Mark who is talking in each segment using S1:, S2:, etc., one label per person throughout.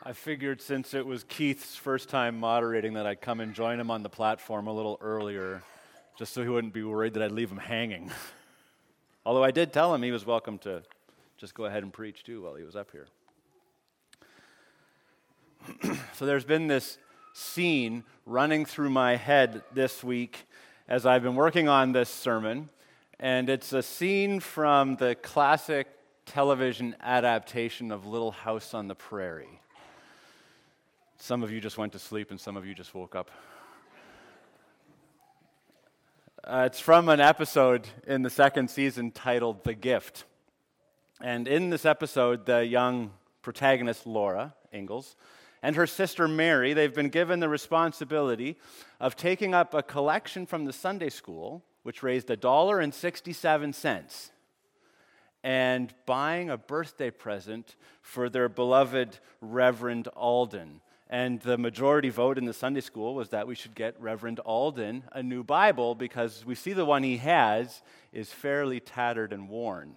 S1: I figured since it was Keith's first time moderating that I'd come and join him on the platform a little earlier, just so he wouldn't be worried that I'd leave him hanging. Although I did tell him he was welcome to just go ahead and preach too while he was up here. So there's been this scene running through my head this week as I've been working on this sermon, and it's a scene from the classic television adaptation of Little House on the Prairie. Some of you just went to sleep and some of you just woke up. It's from an episode in the second season titled The Gift. And in this episode, the young protagonist, Laura Ingalls, and her sister Mary, they've been given the responsibility of taking up a collection from the Sunday school, which raised $1.67, and buying a birthday present for their beloved Reverend Alden. And the majority vote in the Sunday school was that we should get Reverend Alden a new Bible because we see the one he has is fairly tattered and worn.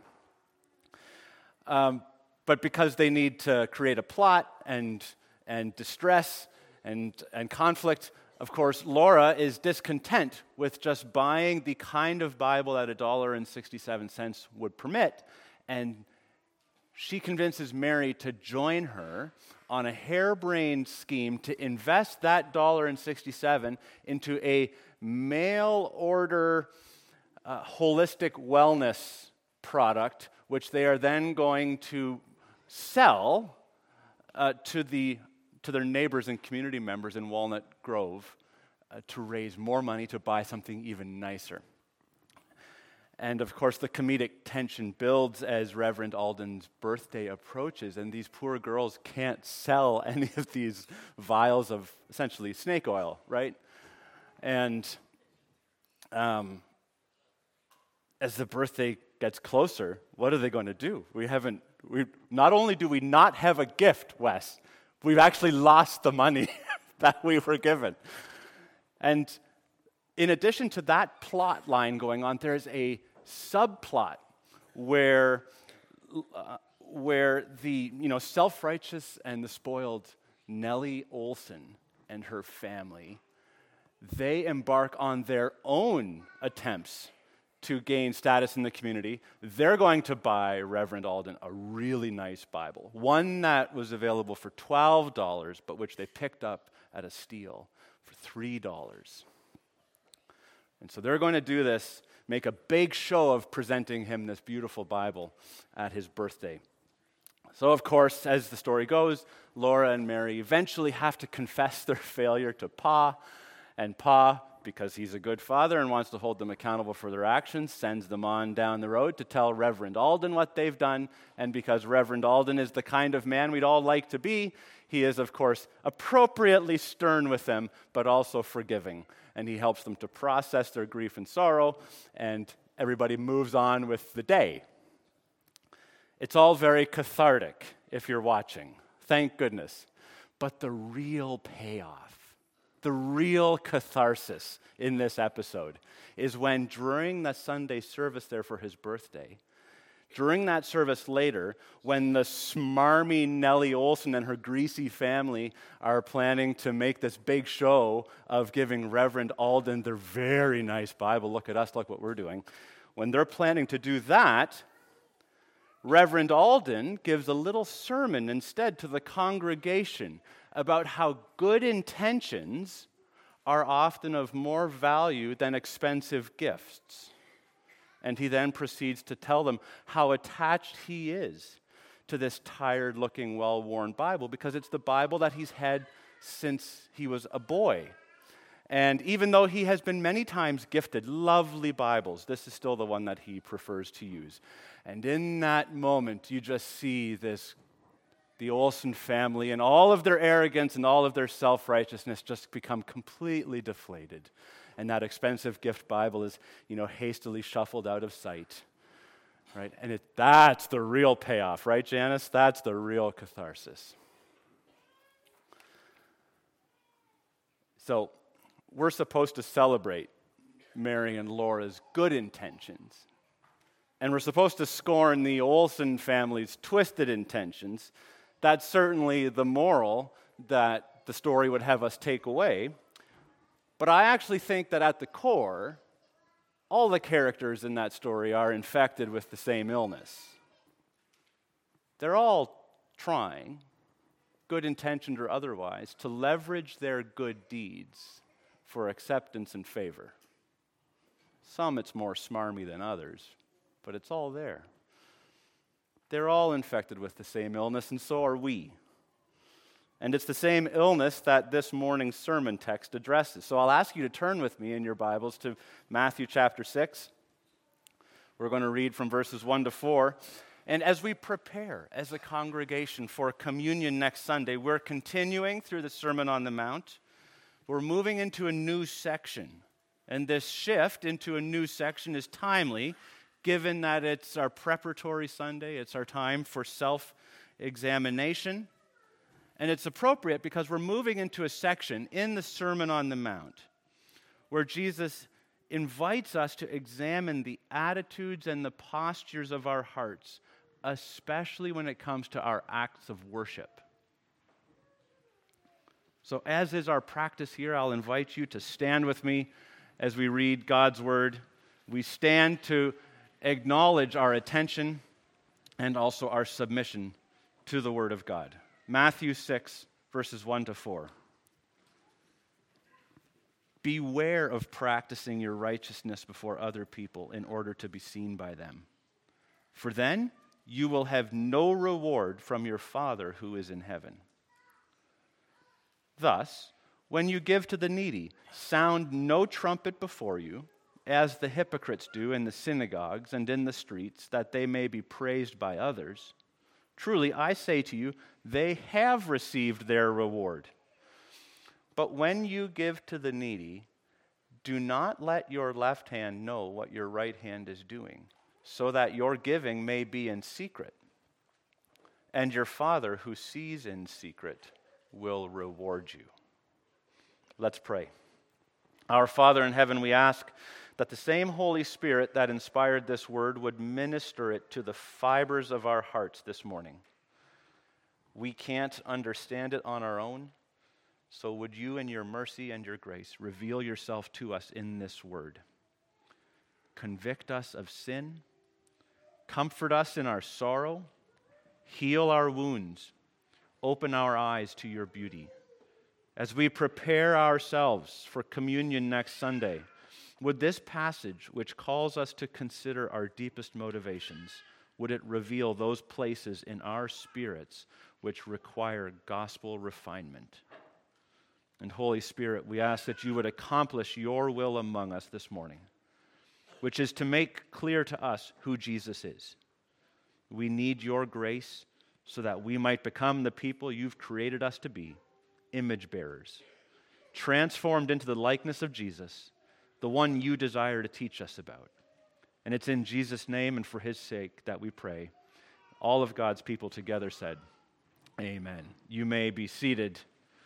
S1: But because they need to create a plot and distress and conflict, of course, Laura is discontent with just buying the kind of Bible that $1.67 would permit, and she convinces Mary to join her on a harebrained scheme to invest that $1.67 into a mail-order holistic wellness product, which they are then going to sell to their neighbors and community members in Walnut Grove to raise more money to buy something even nicer. And of course, the comedic tension builds as Reverend Alden's birthday approaches, and these poor girls can't sell any of these vials of essentially snake oil, right? And as the birthday gets closer, what are they going to do? Not only do we not have a gift, Wes, we've actually lost the money that we were given. And in addition to that plot line going on, there's a subplot where the self-righteous and the spoiled Nellie Olson and her family, they embark on their own attempts to gain status in the community. They're going to buy Reverend Alden a really nice Bible, one that was available for $12, but which they picked up at a steal for $3. And so they're going to do this, make a big show of presenting him this beautiful Bible at his birthday. So, of course, as the story goes, Laura and Mary eventually have to confess their failure to Pa, and Pa, because he's a good father and wants to hold them accountable for their actions, sends them on down the road to tell Reverend Alden what they've done, and because Reverend Alden is the kind of man we'd all like to be, he is, of course, appropriately stern with them, but also forgiving. And he helps them to process their grief and sorrow, and everybody moves on with the day. It's all very cathartic if you're watching, thank goodness. But the real payoff, the real catharsis in this episode is when during the Sunday service there for his birthday, during that service later, when the smarmy Nellie Olson and her greasy family are planning to make this big show of giving Reverend Alden their very nice Bible, look at us, look what we're doing. When they're planning to do that, Reverend Alden gives a little sermon instead to the congregation about how good intentions are often of more value than expensive gifts. And he then proceeds to tell them how attached he is to this tired-looking, well-worn Bible, because it's the Bible that he's had since he was a boy. And even though he has been many times gifted lovely Bibles, this is still the one that he prefers to use. And in that moment, you just see the Olson family and all of their arrogance and all of their self-righteousness just become completely deflated. And that expensive gift Bible is, hastily shuffled out of sight, right? And that's the real payoff, right, Janice? That's the real catharsis. So we're supposed to celebrate Mary and Laura's good intentions. And we're supposed to scorn the Olson family's twisted intentions. That's certainly the moral that the story would have us take away. But I actually think that at the core, all the characters in that story are infected with the same illness. They're all trying, good intentioned or otherwise, to leverage their good deeds for acceptance and favor. Some it's more smarmy than others, but it's all there. They're all infected with the same illness, and so are we. And it's the same illness that this morning's sermon text addresses. So I'll ask you to turn with me in your Bibles to Matthew chapter 6. We're going to read from verses 1 to 4. And as we prepare as a congregation for communion next Sunday, we're continuing through the Sermon on the Mount. We're moving into a new section. And this shift into a new section is timely, given that it's our preparatory Sunday, it's our time for self-examination. And it's appropriate because we're moving into a section in the Sermon on the Mount where Jesus invites us to examine the attitudes and the postures of our hearts, especially when it comes to our acts of worship. So as is our practice here, I'll invite you to stand with me as we read God's Word. We stand to acknowledge our attention and also our submission to the Word of God. Matthew 6, verses 1 to 4. Beware of practicing your righteousness before other people in order to be seen by them. For then you will have no reward from your Father who is in heaven. Thus, when you give to the needy, sound no trumpet before you, as the hypocrites do in the synagogues and in the streets, that they may be praised by others. Truly, I say to you, they have received their reward. But when you give to the needy, do not let your left hand know what your right hand is doing, so that your giving may be in secret. And your Father who sees in secret will reward you. Let's pray. Our Father in heaven, we ask that the same Holy Spirit that inspired this word would minister it to the fibers of our hearts this morning. We can't understand it on our own, so would you in your mercy and your grace reveal yourself to us in this word. Convict us of sin, comfort us in our sorrow, heal our wounds, open our eyes to your beauty. As we prepare ourselves for communion next Sunday, would this passage, which calls us to consider our deepest motivations, would it reveal those places in our spirits which require gospel refinement? And Holy Spirit, we ask that you would accomplish your will among us this morning, which is to make clear to us who Jesus is. We need your grace so that we might become the people you've created us to be, image bearers, transformed into the likeness of Jesus, the one you desire to teach us about. And it's in Jesus' name and for his sake that we pray. All of God's people together said, amen. You may be seated.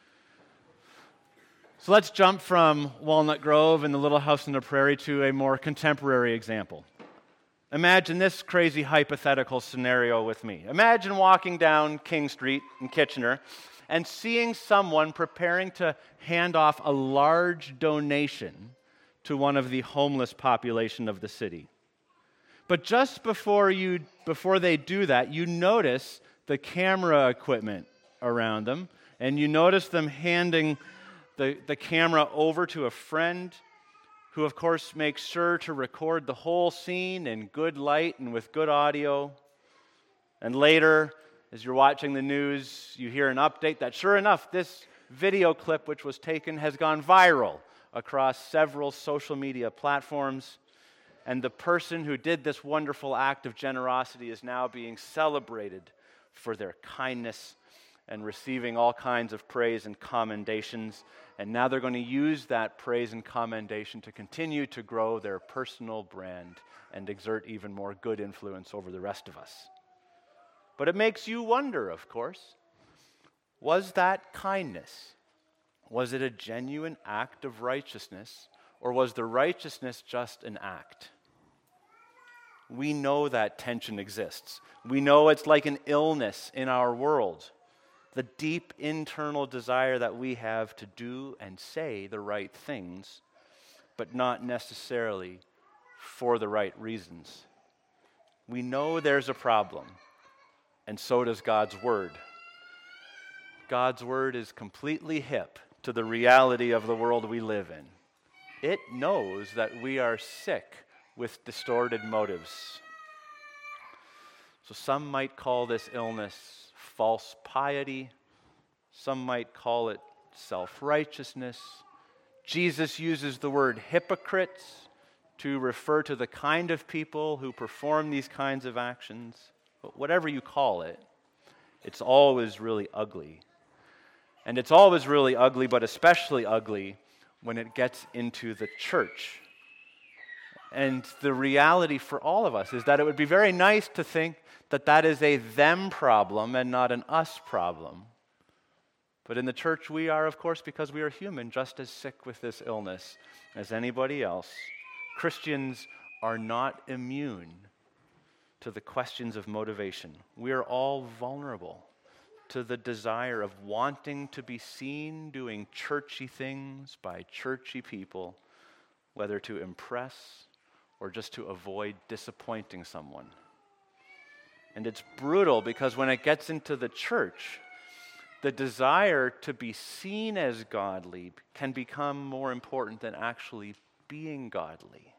S1: So let's jump from Walnut Grove and the Little House on the Prairie to a more contemporary example. Imagine this crazy hypothetical scenario with me. Imagine walking down King Street in Kitchener and seeing someone preparing to hand off a large donation to one of the homeless population of the city. But just before they do that, you notice the camera equipment around them, and you notice them handing the camera over to a friend who, of course, makes sure to record the whole scene in good light and with good audio. And later, as you're watching the news, you hear an update that, sure enough, this video clip which was taken has gone viral across several social media platforms. And the person who did this wonderful act of generosity is now being celebrated for their kindness and receiving all kinds of praise and commendations. And now they're going to use that praise and commendation to continue to grow their personal brand and exert even more good influence over the rest of us. But it makes you wonder, of course, was that kindness? Was it a genuine act of righteousness, or was the righteousness just an act? We know that tension exists. We know it's like an illness in our world. the deep internal desire that we have to do and say the right things, but not necessarily for the right reasons. We know there's a problem, and so does God's Word. God's Word is completely hip to the reality of the world we live in. It knows that we are sick with distorted motives. So some might call this illness false piety. Some might call it self-righteousness. Jesus uses the word hypocrites to refer to the kind of people who perform these kinds of actions. But whatever you call it, it's always really ugly. And it's always really ugly, but especially ugly when it gets into the church. And the reality for all of us is that it would be very nice to think that that is a them problem and not an us problem. But in the church we are, of course, because we are human, just as sick with this illness as anybody else. Christians are not immune to the questions of motivation. We are all vulnerable to the desire of wanting to be seen doing churchy things by churchy people, whether to impress or just to avoid disappointing someone. And it's brutal because when it gets into the church, the desire to be seen as godly can become more important than actually being godly.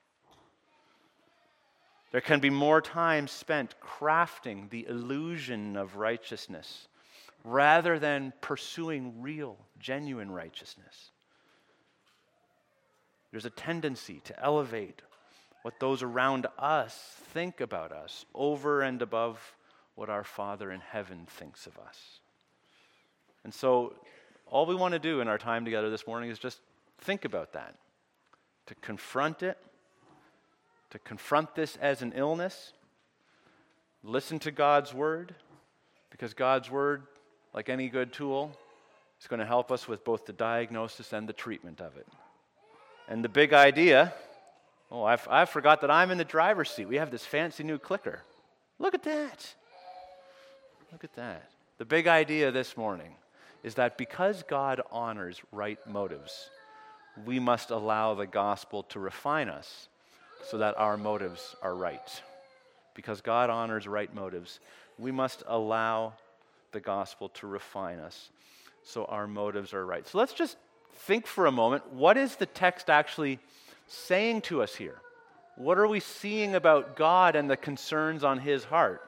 S1: There can be more time spent crafting the illusion of righteousness rather than pursuing real, genuine righteousness. There's a tendency to elevate what those around us think about us over and above what our Father in heaven thinks of us. And so all we want to do in our time together this morning is just think about that, to confront it, to confront this as an illness, listen to God's Word, because God's Word, like any good tool, is going to help us with both the diagnosis and the treatment of it. And the big idea, I forgot that I'm in the driver's seat. We have this fancy new clicker. Look at that. Look at that. The big idea this morning is that because God honors right motives, we must allow the gospel to refine us so that our motives are right. Because God honors right motives, we must allow the gospel to refine us so our motives are right. So let's just think for a moment, what is the text actually saying to us here? What are we seeing about God and the concerns on His heart?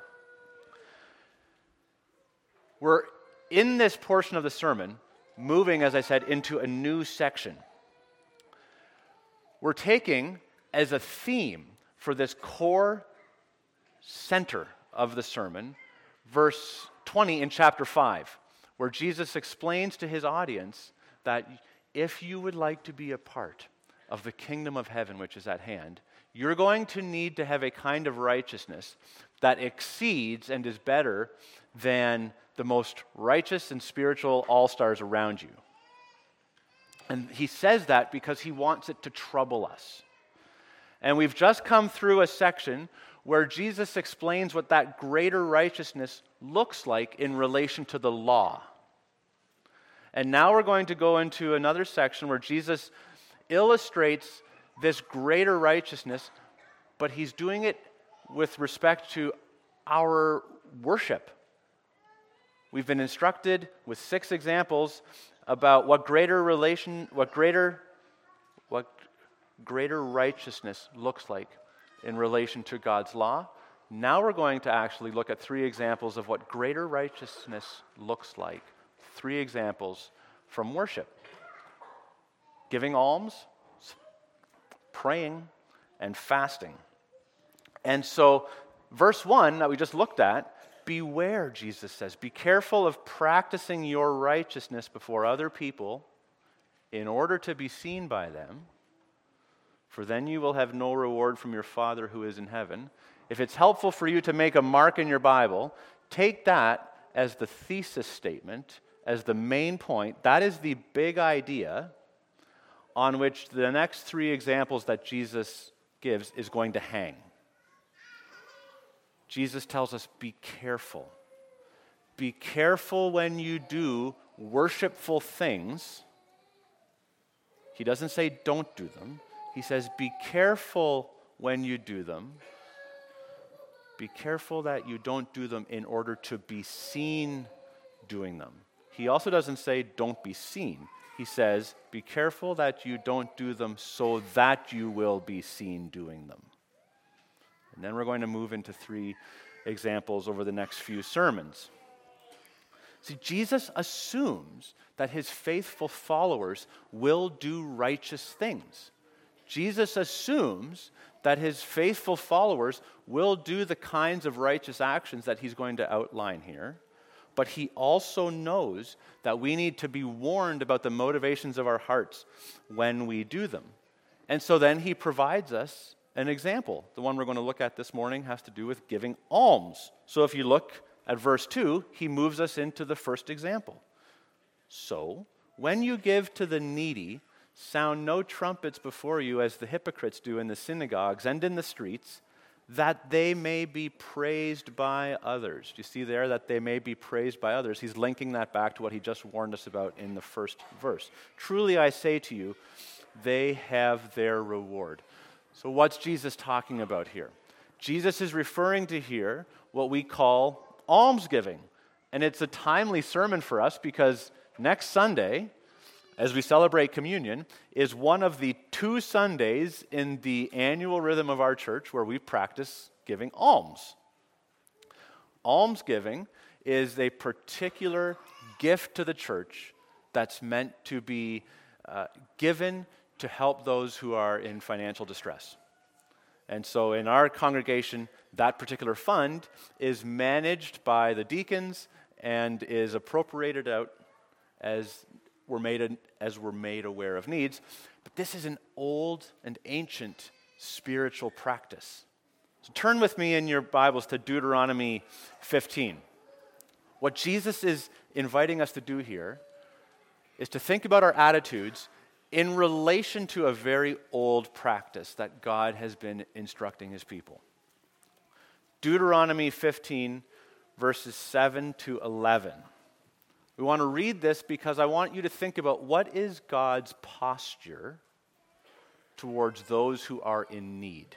S1: We're in this portion of the sermon moving, as I said, into a new section. We're taking as a theme for this core center of the sermon, verse 20 in chapter 5, where Jesus explains to His audience that if you would like to be a part of the kingdom of heaven which is at hand, you're going to need to have a kind of righteousness that exceeds and is better than the most righteous and spiritual all-stars around you. And He says that because He wants it to trouble us. And we've just come through a section where Jesus explains what that greater righteousness looks like in relation to the law. And now we're going to go into another section where Jesus illustrates this greater righteousness, but He's doing it with respect to our worship. We've been instructed with 6 examples about what greater righteousness looks like in relation to God's law. Now we're going to actually look at 3 examples of what greater righteousness looks like. 3 examples from worship: giving alms, praying, and fasting. And so, verse 1 that we just looked at, beware, Jesus says, be careful of practicing your righteousness before other people in order to be seen by them, for then you will have no reward from your Father who is in heaven. If it's helpful for you to make a mark in your Bible, take that as the thesis statement, as the main point. That is the big idea on which the next 3 examples that Jesus gives is going to hang. Jesus tells us, be careful. be careful when you do worshipful things. He doesn't say don't do them. He says be careful when you do them. Be careful that you don't do them in order to be seen doing them. He also doesn't say don't be seen. He says be careful that you don't do them so that you will be seen doing them. And then we're going to move into 3 examples over the next few sermons. See, Jesus assumes that his faithful followers will do righteous things. Jesus assumes that his faithful followers will do the kinds of righteous actions that he's going to outline here. But he also knows that we need to be warned about the motivations of our hearts when we do them. And so then he provides us an example. The one we're going to look at this morning has to do with giving alms. So if you look at verse 2, he moves us into the first example. So, when you give to the needy, sound no trumpets before you as the hypocrites do in the synagogues and in the streets, that they may be praised by others. Do you see there that they may be praised by others? He's linking that back to what he just warned us about in the first verse. Truly I say to you, they have their reward. So what's Jesus talking about here? Jesus is referring to here what we call almsgiving. And it's a timely sermon for us because next Sunday, as we celebrate communion, is one of the 2 Sundays in the annual rhythm of our church where we practice giving alms. Almsgiving is a particular gift to the church that's meant to be given to help those who are in financial distress. And so in our congregation, that particular fund is managed by the deacons and is appropriated out as we're made aware of needs. But this is an old and ancient spiritual practice. So turn with me in your Bibles to Deuteronomy 15. What Jesus is inviting us to do here is to think about our attitudes in relation to a very old practice that God has been instructing his people. Deuteronomy 15, verses 7 to 11. We want to read this because I want you to think about what is God's posture towards those who are in need.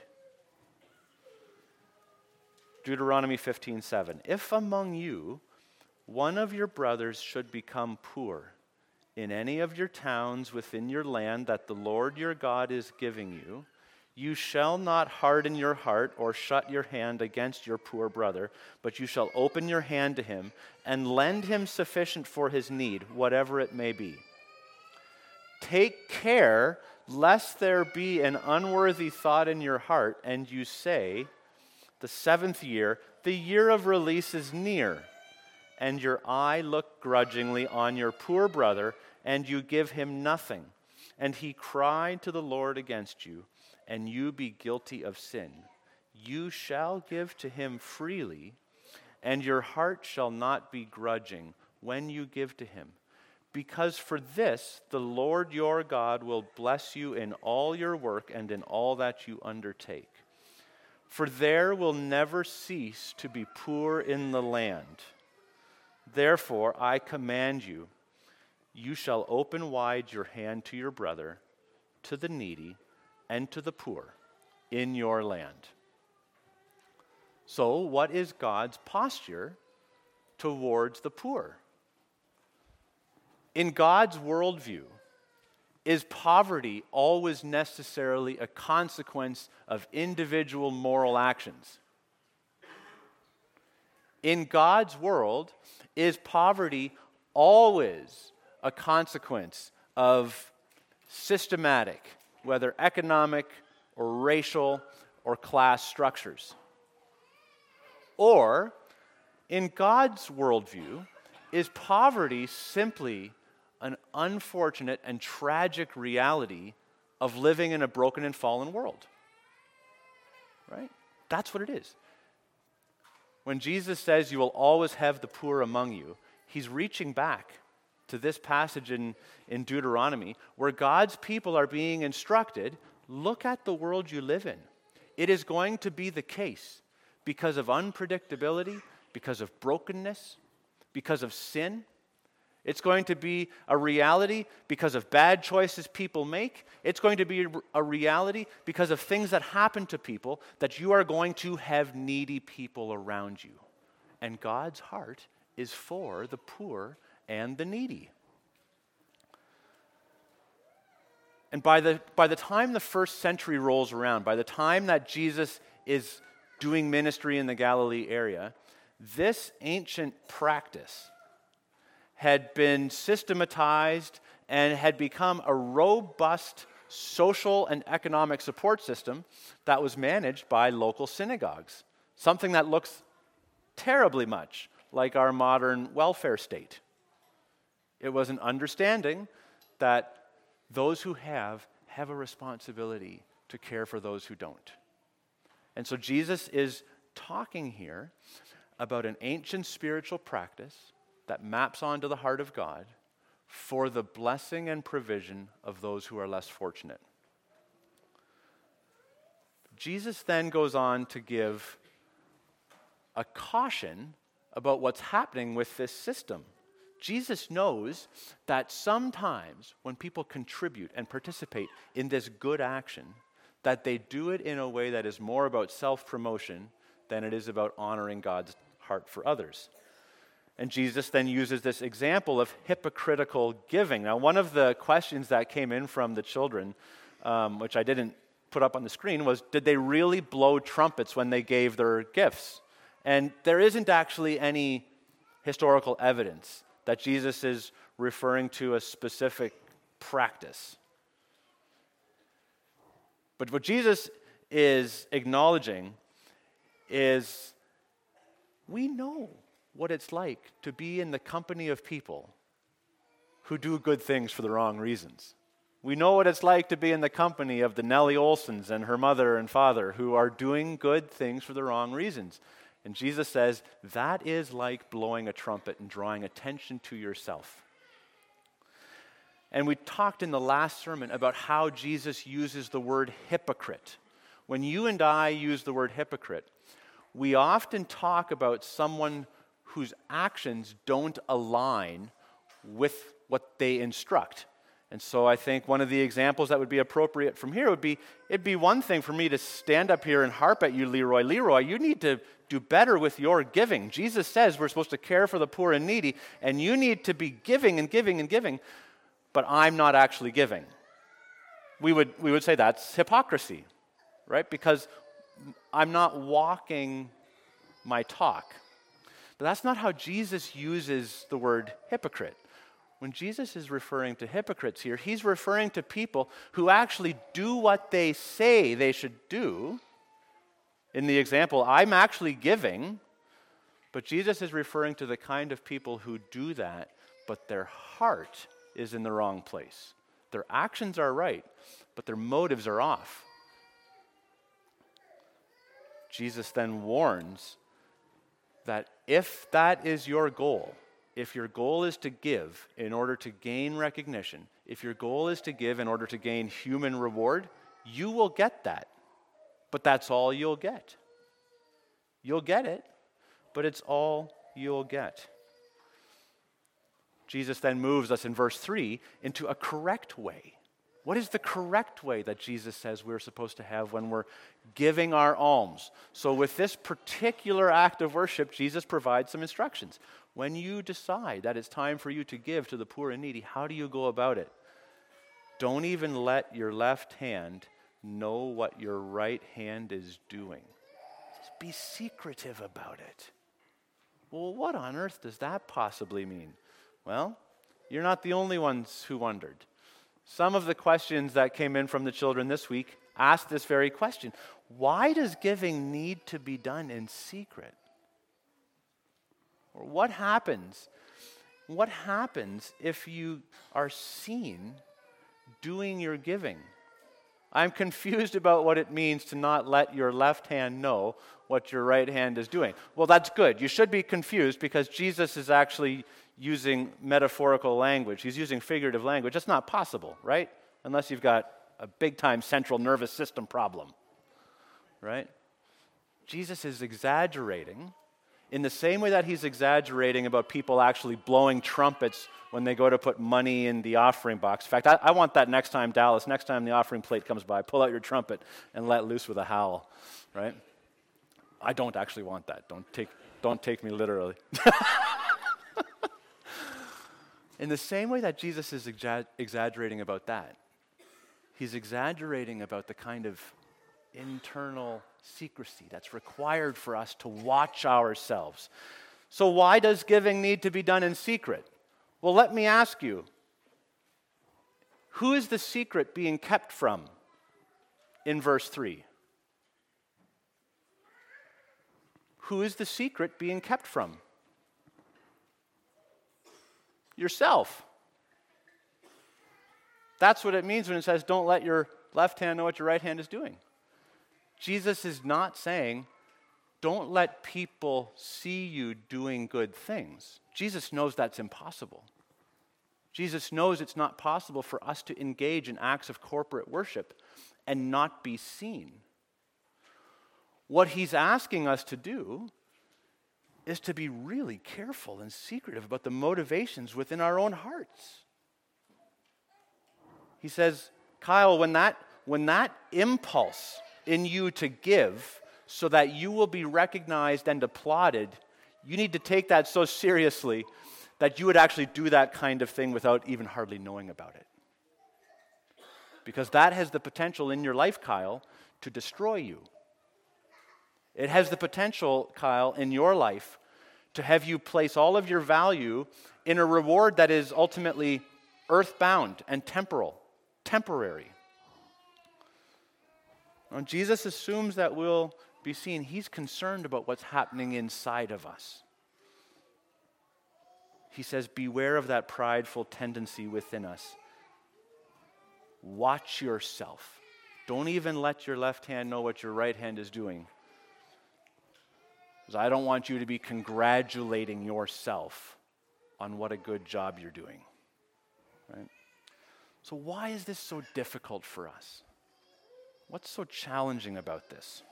S1: Deuteronomy 15:7. If among you one of your brothers should become poor in any of your towns within your land that the Lord your God is giving you, you shall not harden your heart or shut your hand against your poor brother, but you shall open your hand to him and lend him sufficient for his need, whatever it may be. Take care lest there be an unworthy thought in your heart, and you say, the 7th year, the year of release is near, and your eye look grudgingly on your poor brother, and you give him nothing, and he cried to the Lord against you, and you be guilty of sin. You shall give to him freely, and your heart shall not be grudging when you give to him. Because for this the Lord your God will bless you in all your work and in all that you undertake. For there will never cease to be poor in the land. Therefore I command you, you shall open wide your hand to your brother, to the needy, and to the poor in your land. So, what is God's posture towards the poor? In God's worldview, is poverty always necessarily a consequence of individual moral actions? In God's world, is poverty always a consequence of systematic, whether economic or racial or class structures? Or, in God's worldview, is poverty simply an unfortunate and tragic reality of living in a broken and fallen world? Right? That's what it is. When Jesus says you will always have the poor among you, he's reaching back to this passage in Deuteronomy where God's people are being instructed, look at the world you live in. It is going to be the case because of unpredictability, because of brokenness, because of sin. It's going to be a reality because of bad choices people make. It's going to be a reality because of things that happen to people, that you are going to have needy people around you. And God's heart is for the poor and the needy. And by the time the first century rolls around, by the time that Jesus is doing ministry in the Galilee area, this ancient practice had been systematized and had become a robust social and economic support system that was managed by local synagogues, something that looks terribly much like our modern welfare state. It was an understanding that those who have a responsibility to care for those who don't. And so Jesus is talking here about an ancient spiritual practice that maps onto the heart of God for the blessing and provision of those who are less fortunate. Jesus then goes on to give a caution about what's happening with this system. Jesus knows that sometimes when people contribute and participate in this good action, that they do it in a way that is more about self-promotion than it is about honoring God's heart for others. And Jesus then uses this example of hypocritical giving. Now, one of the questions that came in from the children, which I didn't put up on the screen, was, did they really blow trumpets when they gave their gifts? And there isn't actually any historical evidence that Jesus is referring to a specific practice. But what Jesus is acknowledging is we know what it's like to be in the company of people who do good things for the wrong reasons. We know what it's like to be in the company of the Nellie Olsons and her mother and father who are doing good things for the wrong reasons. And Jesus says, that is like blowing a trumpet and drawing attention to yourself. And we talked in the last sermon about how Jesus uses the word hypocrite. When you and I use the word hypocrite, we often talk about someone whose actions don't align with what they instruct. And so I think one of the examples that would be appropriate from here would be, it'd be one thing for me to stand up here and harp at you, Leroy. Leroy, you need to do better with your giving. Jesus says we're supposed to care for the poor and needy, and you need to be giving and giving and giving, but I'm not actually giving. We would say that's hypocrisy, right? Because I'm not walking my talk. But that's not how Jesus uses the word hypocrite. When Jesus is referring to hypocrites here, he's referring to people who actually do what they say they should do. In the example, I'm actually giving, but Jesus is referring to the kind of people who do that, but their heart is in the wrong place. Their actions are right, but their motives are off. Jesus then warns that if that is your goal, if your goal is to give in order to gain recognition, if your goal is to give in order to gain human reward, you will get that. But that's all you'll get. You'll get it, but it's all you'll get. Jesus then moves us in verse 3 into a correct way. What is the correct way that Jesus says we're supposed to have when we're giving our alms? So with this particular act of worship, Jesus provides some instructions. When you decide that it's time for you to give to the poor and needy, how do you go about it? Don't even let your left hand know what your right hand is doing. Just be secretive about it. Well, what on earth does that possibly mean? Well, you're not the only ones who wondered. Some of the questions that came in from the children this week asked this very question. Why does giving need to be done in secret? Or what happens? What happens if you are seen doing your giving? I'm confused about what it means to not let your left hand know what your right hand is doing. Well, that's good. You should be confused because Jesus is actually using metaphorical language. He's using figurative language. That's not possible, right? Unless you've got a big-time central nervous system problem, right? Jesus is exaggerating in the same way that he's exaggerating about people actually blowing trumpets when they go to put money in the offering box. In fact, I want that next time, Dallas, next time the offering plate comes by, pull out your trumpet and let loose with a howl, right? I don't actually want that. Don't take me literally. In the same way that Jesus is exaggerating about that, he's exaggerating about the kind of internal secrecy that's required for us to watch ourselves. So why does giving need to be done in secret? Well, let me ask you, who is the secret being kept from in verse 3? Who is the secret being kept from? Yourself. That's what it means when it says, don't let your left hand know what your right hand is doing. Jesus is not saying, don't let people see you doing good things. Jesus knows that's impossible. Jesus knows it's not possible for us to engage in acts of corporate worship and not be seen. What he's asking us to do is to be really careful and secretive about the motivations within our own hearts. He says, Kyle, when that impulse in you to give so that you will be recognized and applauded, you need to take that so seriously that you would actually do that kind of thing without even hardly knowing about it. Because that has the potential in your life, Kyle, to destroy you. It has the potential, Kyle, in your life to have you place all of your value in a reward that is ultimately earthbound and temporary. When Jesus assumes that we'll be seen, he's concerned about what's happening inside of us. He says, beware of that prideful tendency within us. Watch yourself. Don't even let your left hand know what your right hand is doing. Because I don't want you to be congratulating yourself on what a good job you're doing. Right? So why is this so difficult for us? What's so challenging about this?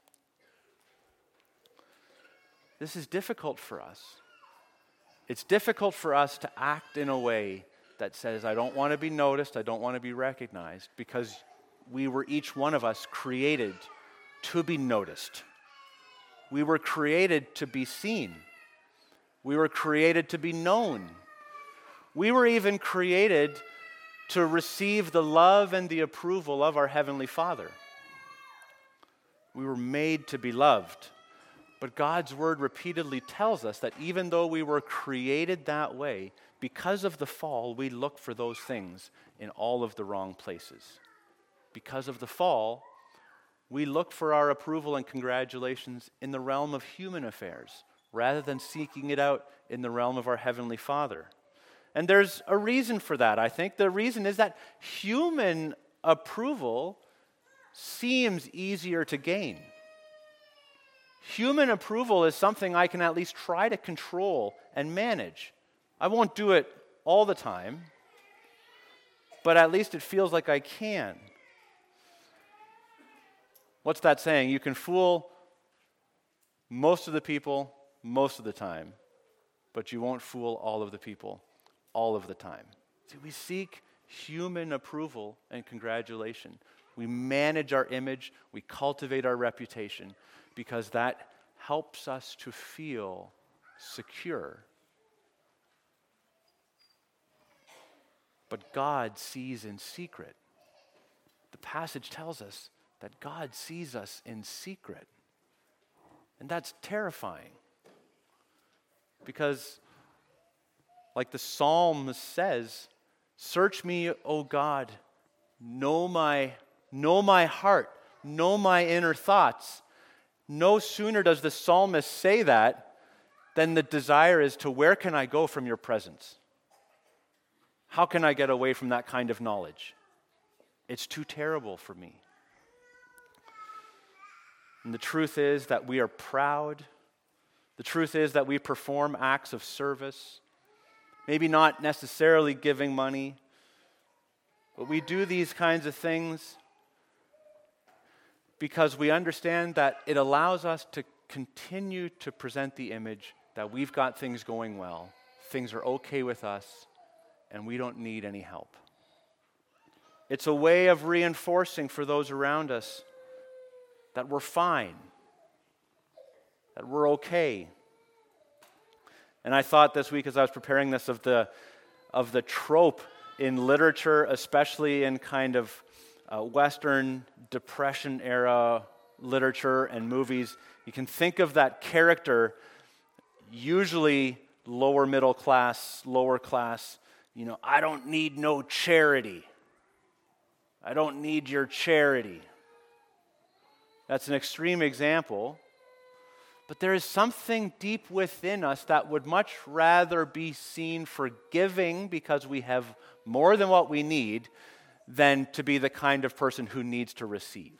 S1: This is difficult for us. It's difficult for us to act in a way that says, I don't want to be noticed, I don't want to be recognized, because we were each one of us created to be noticed. We were created to be seen. We were created to be known. We were even created to receive the love and the approval of our Heavenly Father. We were made to be loved. But God's Word repeatedly tells us that even though we were created that way, because of the fall, we look for those things in all of the wrong places. Because of the fall, we look for our approval and congratulations in the realm of human affairs, rather than seeking it out in the realm of our Heavenly Father. And there's a reason for that, I think. The reason is that human approval seems easier to gain. Human approval is something I can at least try to control and manage. I won't do it all the time, but at least it feels like I can. What's that saying? You can fool most of the people most of the time, but you won't fool all of the people all of the time. See, we seek human approval and congratulation. We manage our image, we cultivate our reputation, because that helps us to feel secure. But God sees in secret. The passage tells us that God sees us in secret. And that's terrifying. Because, like the psalm says, search me, O God, know my heart, know my inner thoughts. No sooner does the psalmist say that than the desire is to, where can I go from your presence? How can I get away from that kind of knowledge? It's too terrible for me. And the truth is that we are proud. The truth is that we perform acts of service, maybe not necessarily giving money, but we do these kinds of things because we understand that it allows us to continue to present the image that we've got things going well, things are okay with us, and we don't need any help. It's a way of reinforcing for those around us that we're fine, that we're okay. And I thought this week as I was preparing this of the trope in literature, especially in kind of Western Depression era literature and movies. You can think of that character, usually lower middle class, lower class, I don't need no charity. I don't need your charity. That's an extreme example. But there is something deep within us that would much rather be seen for giving because we have more than what we need than to be the kind of person who needs to receive.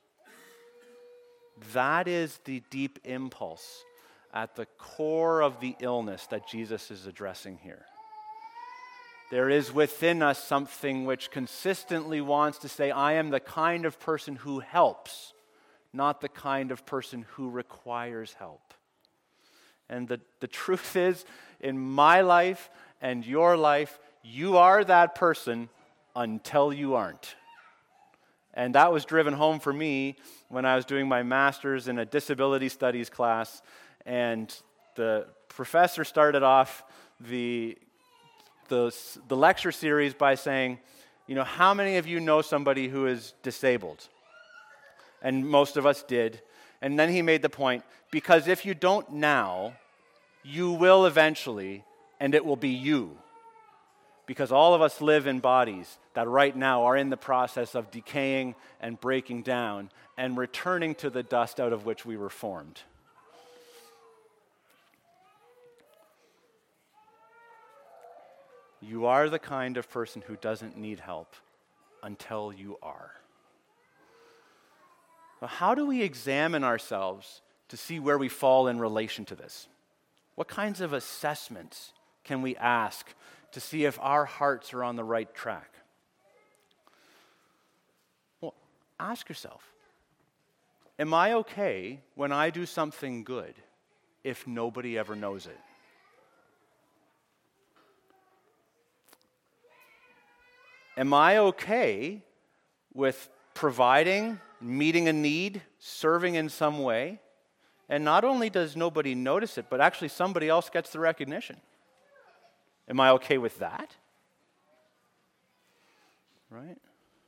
S1: That is the deep impulse at the core of the illness that Jesus is addressing here. There is within us something which consistently wants to say, I am the kind of person who helps, not the kind of person who requires help. And the truth is, in my life and your life, you are that person until you aren't. And that was driven home for me when I was doing my master's in a disability studies class, and the professor started off the lecture series by saying, how many of you know somebody who is disabled? And most of us did. And then he made the point, because if you don't now, you will eventually, and it will be you. Because all of us live in bodies that right now are in the process of decaying and breaking down and returning to the dust out of which we were formed. You are the kind of person who doesn't need help until you are. Now, how do we examine ourselves to see where we fall in relation to this? What kinds of assessments can we ask to see if our hearts are on the right track? Well, ask yourself, am I okay when I do something good if nobody ever knows it? Am I okay with providing, meeting a need, serving in some way, and not only does nobody notice it, but actually somebody else gets the recognition? Am I okay with that? Right?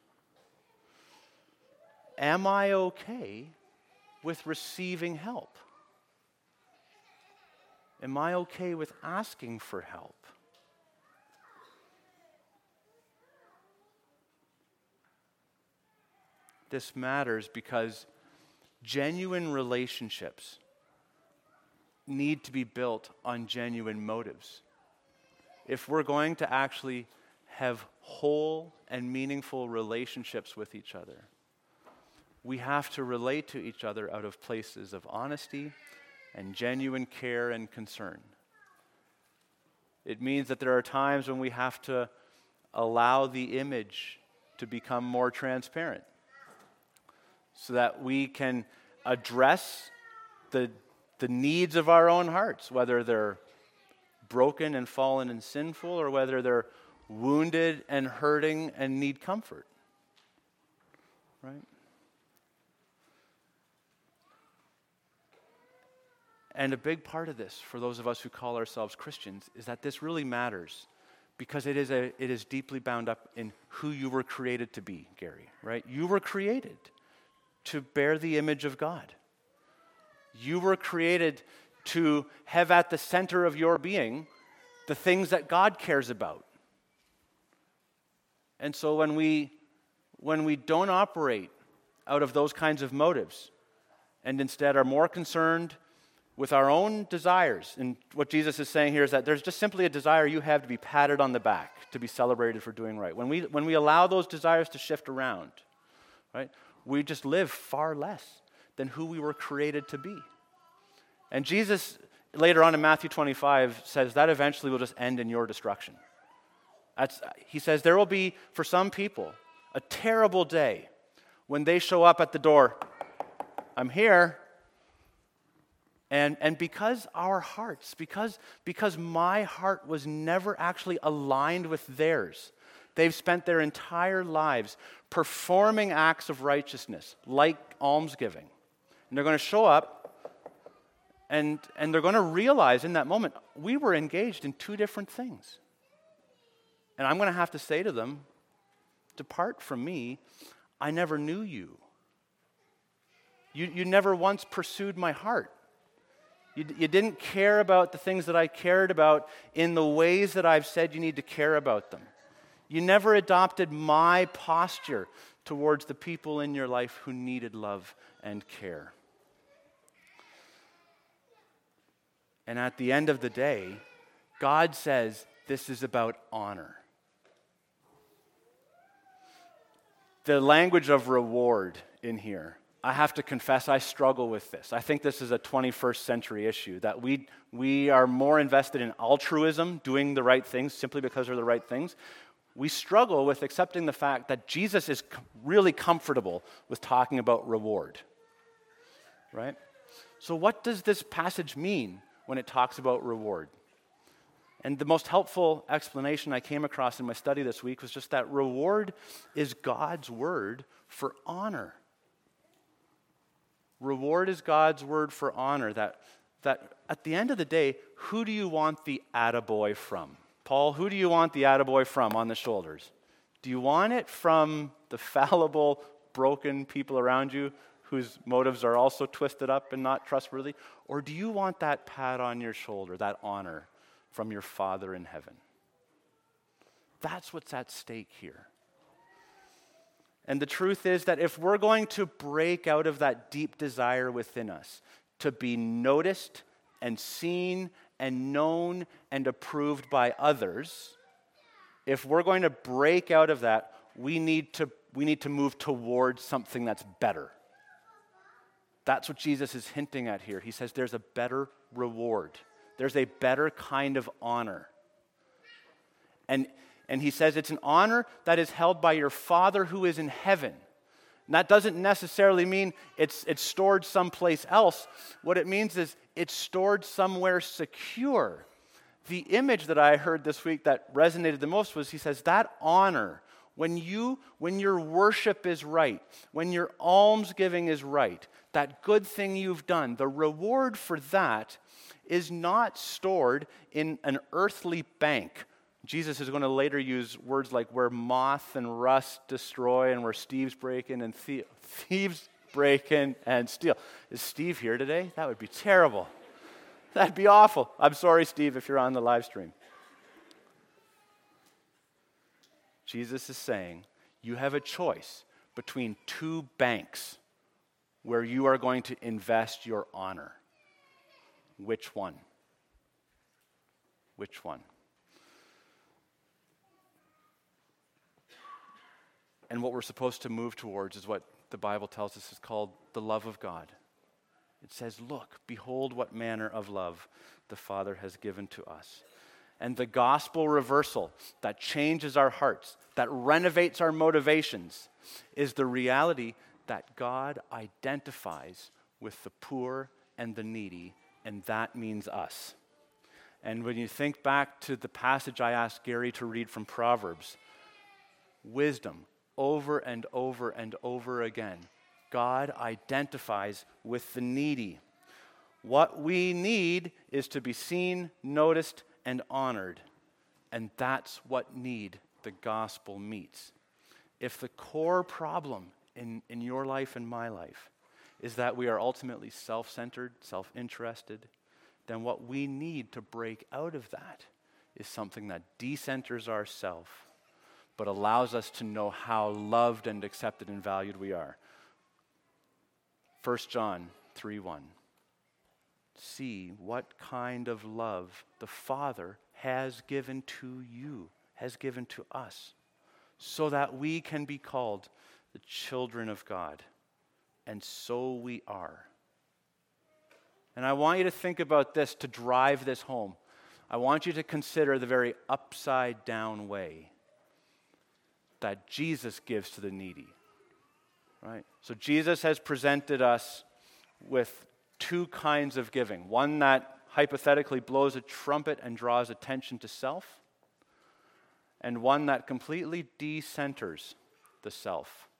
S1: Am I okay with receiving help? Am I okay with asking for help? This matters because genuine relationships need to be built on genuine motives. If we're going to actually have whole and meaningful relationships with each other, we have to relate to each other out of places of honesty and genuine care and concern. It means that there are times when we have to allow the image to become more transparent, so that we can address the needs of our own hearts, whether they're broken and fallen and sinful, or whether they're wounded and hurting and need comfort. Right? And a big part of this, for those of us who call ourselves Christians, is that this really matters, because it is deeply bound up in who you were created to be, Gary, right? You were created to bear the image of God. You were created to have at the center of your being the things that God cares about. And so when we don't operate out of those kinds of motives, and instead are more concerned with our own desires, and what Jesus is saying here is that there's just simply a desire you have to be patted on the back, to be celebrated for doing right. When we allow those desires to shift around, right, we just live far less than who we were created to be. And Jesus, later on in Matthew 25, says that eventually will just end in your destruction. He says there will be, for some people, a terrible day when they show up at the door. I'm here. And because our hearts, because my heart was never actually aligned with theirs, they've spent their entire lives performing acts of righteousness, like almsgiving. And they're going to show up, and they're going to realize in that moment, we were engaged in two different things. And I'm going to have to say to them, depart from me, I never knew you. You never once pursued my heart. You didn't care about the things that I cared about in the ways that I've said you need to care about them. You never adopted my posture towards the people in your life who needed love and care. And at the end of the day, God says this is about honor. The language of reward in here, I have to confess I struggle with this. I think this is a 21st century issue, that we are more invested in altruism, doing the right things simply because they're the right things. We struggle with accepting the fact that Jesus is really comfortable with talking about reward, right? So what does this passage mean when it talks about reward? And the most helpful explanation I came across in my study this week was just that reward is God's word for honor. Reward is God's word for honor, that at the end of the day, who do you want the attaboy from? Paul, who do you want the attaboy from on the shoulders? Do you want it from the fallible, broken people around you whose motives are also twisted up and not trustworthy? Or do you want that pat on your shoulder, that honor from your Father in heaven? That's what's at stake here. And the truth is that if we're going to break out of that deep desire within us to be noticed and seen and known and approved by others, if we're going to break out of that, we need to move towards something that's better. That's what Jesus is hinting at here. He says there's a better reward. There's a better kind of honor. And he says it's an honor that is held by your Father who is in heaven. And that doesn't necessarily mean it's stored someplace else. What it means is it's stored somewhere secure. The image that I heard this week that resonated the most was, he says, that honor, when your worship is right, when your almsgiving is right, that good thing you've done, the reward for that is not stored in an earthly bank. Jesus is going to later use words like where moth and rust destroy and where thieves break in and thieves break in and steal. Is Steve here today? That would be terrible. That'd be awful. I'm sorry, Steve, if you're on the live stream. Jesus is saying you have a choice between two banks where you are going to invest your honor. Which one? Which one? And what we're supposed to move towards is what the Bible tells us is called the love of God. It says, look, behold what manner of love the Father has given to us. And the gospel reversal that changes our hearts, that renovates our motivations, is the reality that God identifies with the poor and the needy, and that means us. And when you think back to the passage I asked Gary to read from Proverbs, wisdom, over and over and over again, God identifies with the needy. What we need is to be seen, noticed, and honored. And that's what need the gospel meets. If the core problem in your life and my life is that we are ultimately self-centered, self-interested, then what we need to break out of that is something that decenters ourselves, but allows us to know how loved and accepted and valued we are. 1 John 3:1. See what kind of love the Father has given to you, has given to us, so that we can be called the children of God. And so we are. And I want you to think about this to drive this home. I want you to consider the very upside down way that Jesus gives to the needy, right? So Jesus has presented us with two kinds of giving. One that hypothetically blows a trumpet and draws attention to self, and one that completely decenters the self.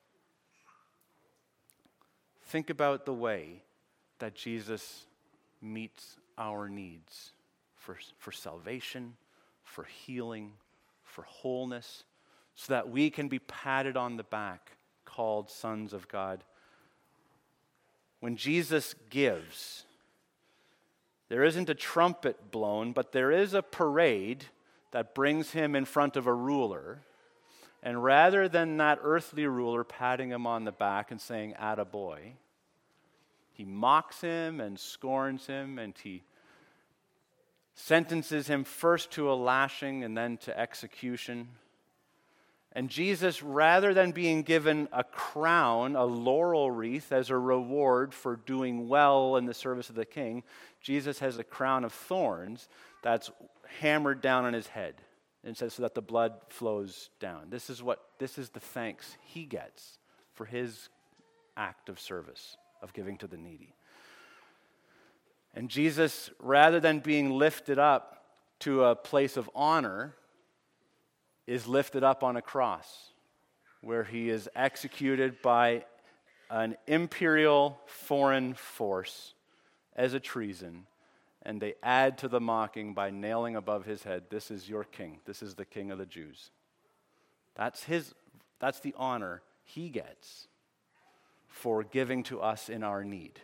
S1: Think about the way that Jesus meets our needs for salvation, for healing, for wholeness, so that we can be patted on the back, called sons of God. When Jesus gives, there isn't a trumpet blown, but there is a parade that brings him in front of a ruler. And rather than that earthly ruler patting him on the back and saying, "Attaboy," he mocks him and scorns him, and he sentences him first to a lashing and then to execution. And Jesus, rather than being given a crown, a laurel wreath as a reward for doing well in the service of the king, Jesus has a crown of thorns that's hammered down on his head. And says so that the blood flows down. This is the thanks he gets for his act of service, of giving to the needy. And Jesus, rather than being lifted up to a place of honor, is lifted up on a cross where he is executed by an imperial foreign force as a treason, and they add to the mocking by nailing above his head, "This is your king. This is the King of the Jews." That's the honor he gets for giving to us in our need.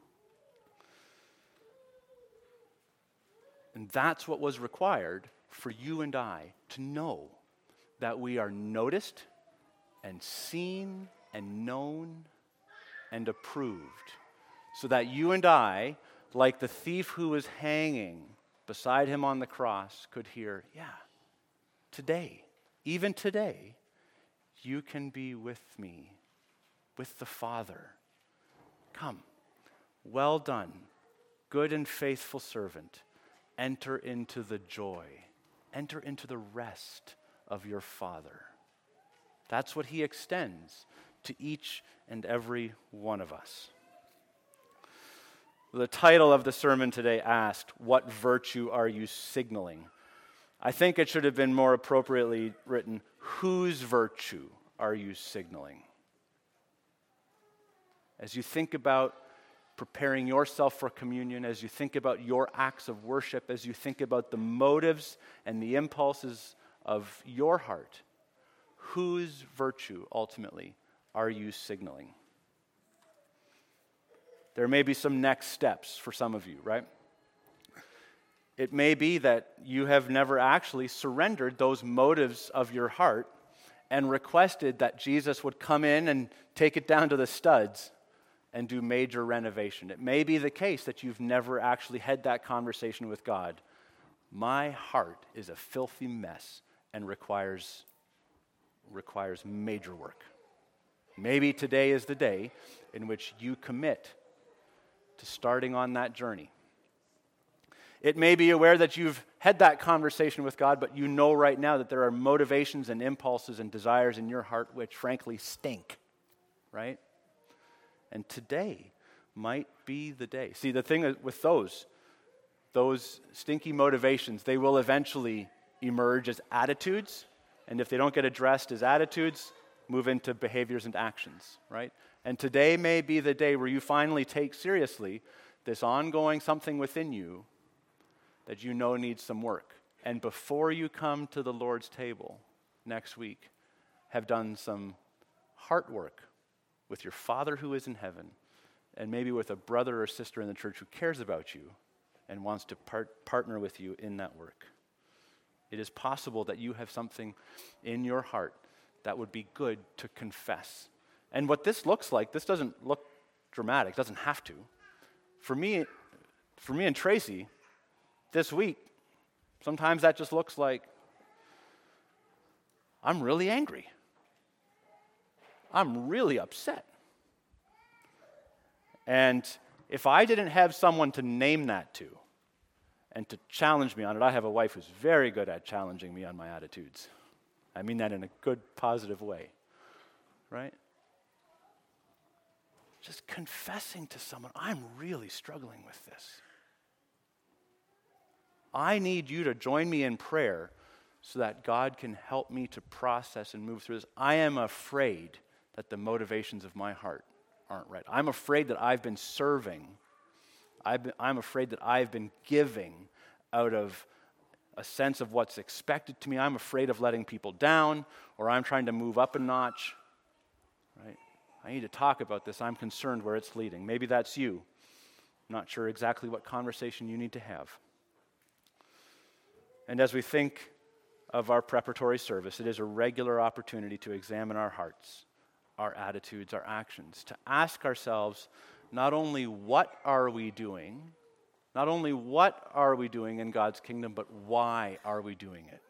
S1: And that's what was required for you and I to know that we are noticed and seen and known and approved, so that you and I, like the thief who was hanging beside him on the cross, could hear, "Yeah, today, even today, you can be with me, with the Father. Come, well done, good and faithful servant. Enter into the joy, enter into the rest of your Father." That's what he extends to each and every one of us. The title of the sermon today asked, "What virtue are you signaling?" I think it should have been more appropriately written, "Whose virtue are you signaling?" As you think about preparing yourself for communion, as you think about your acts of worship, as you think about the motives and the impulses of your heart, whose virtue ultimately are you signaling? There may be some next steps for some of you, right? It may be that you have never actually surrendered those motives of your heart and requested that Jesus would come in and take it down to the studs and do major renovation. It may be the case that you've never actually had that conversation with God. My heart is a filthy mess and requires major work. Maybe today is the day in which you commit to starting on that journey. It may be aware that you've had that conversation with God, but you know right now that there are motivations and impulses and desires in your heart which frankly stink, right? And today might be the day. See, the thing with those stinky motivations, they will eventually emerge as attitudes, and if they don't get addressed as attitudes, move into behaviors and actions, right? And today may be the day where you finally take seriously this ongoing something within you that you know needs some work. And before you come to the Lord's table next week, have done some heart work with your Father who is in heaven, and maybe with a brother or sister in the church who cares about you and wants to partner with you in that work. It is possible that you have something in your heart that would be good to confess. And what this looks like, this doesn't look dramatic, doesn't have to. For me and Tracy, this week, sometimes that just looks like, I'm really angry. I'm really upset. And if I didn't have someone to name that to and to challenge me on it, I have a wife who's very good at challenging me on my attitudes. I mean that in a good, positive way, right? just confessing to someone, I'm really struggling with this. I need you to join me in prayer so that God can help me to process and move through this. I am afraid that the motivations of my heart aren't right. I'm afraid that I've been serving. I'm afraid that I've been giving out of a sense of what's expected to me. I'm afraid of letting people down, or I'm trying to move up a notch. Right? I need to talk about this. I'm concerned where it's leading. Maybe that's you. I'm not sure exactly what conversation you need to have. And as we think of our preparatory service, it is a regular opportunity to examine our hearts, our attitudes, our actions, to ask ourselves not only what are we doing in God's kingdom, but why are we doing it?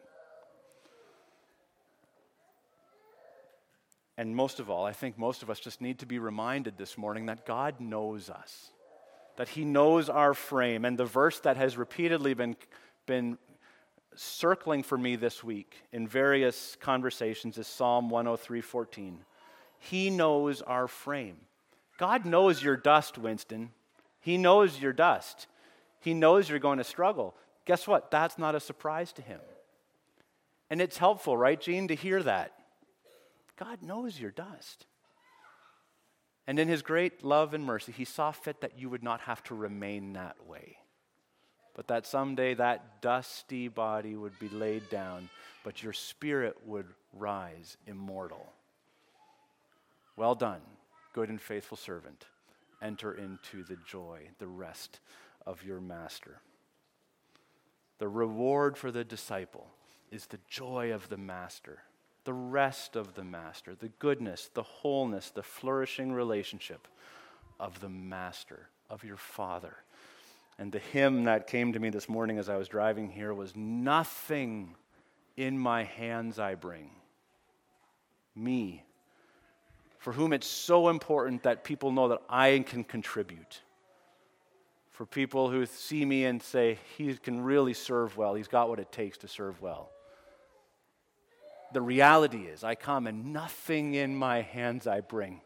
S1: And most of all, I think most of us just need to be reminded this morning that God knows us, that He knows our frame. And the verse that has repeatedly been circling for me this week in various conversations is Psalm 103:14. He knows our frame. God knows your dust, Winston. He knows your dust. He knows you're going to struggle. Guess what? That's not a surprise to Him. And it's helpful, right, Gene, to hear that. God knows your dust. And in His great love and mercy, He saw fit that you would not have to remain that way, but that someday that dusty body would be laid down, but your spirit would rise immortal. Well done, good and faithful servant. Enter into the joy, the rest of your master. The reward for the disciple is the joy of the master, the rest of the master, the goodness, the wholeness, the flourishing relationship of the master, of your Father. And the hymn that came to me this morning as I was driving here was, nothing in my hands I bring. Me, for whom it's so important that people know that I can contribute. For people who see me and say, he can really serve well, he's got what it takes to serve well. The reality is, I come and nothing in my hands I bring.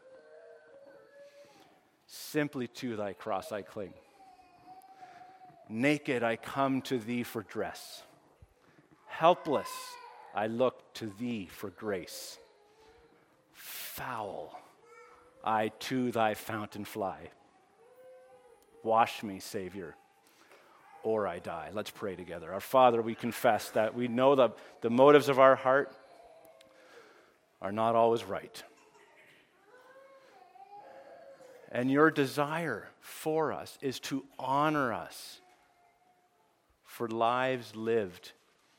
S1: Simply to thy cross I cling. Naked I come to thee for dress. Helpless I look to thee for grace. Foul I to thy fountain fly. Wash me, Savior, or I die. Let's pray together. Our Father, we confess that we know the motives of our heart are not always right. And your desire for us is to honor us for lives lived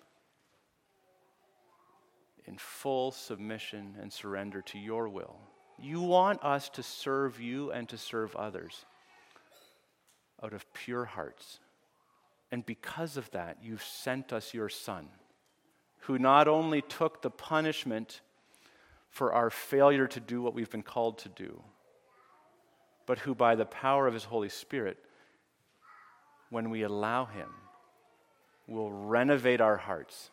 S1: in full submission and surrender to your will. You want us to serve you and to serve others out of pure hearts. And because of that, you've sent us your Son, who not only took the punishment for our failure to do what we've been called to do, but who by the power of His Holy Spirit, when we allow Him, will renovate our hearts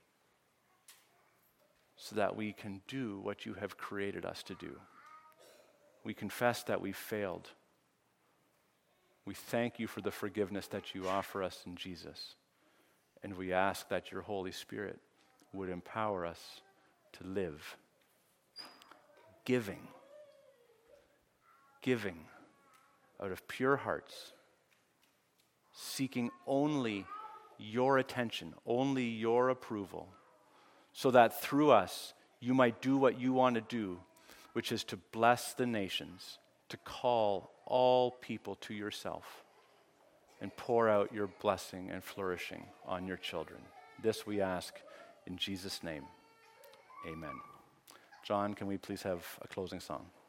S1: so that we can do what you have created us to do. We confess that we failed. We thank you for the forgiveness that you offer us in Jesus. And we ask that your Holy Spirit would empower us to live giving out of pure hearts, seeking only your attention, only your approval, so that through us you might do what you want to do, which is to bless the nations, to call all people to yourself, and pour out your blessing and flourishing on your children. This we ask in Jesus' name. Amen. John, can we please have a closing song?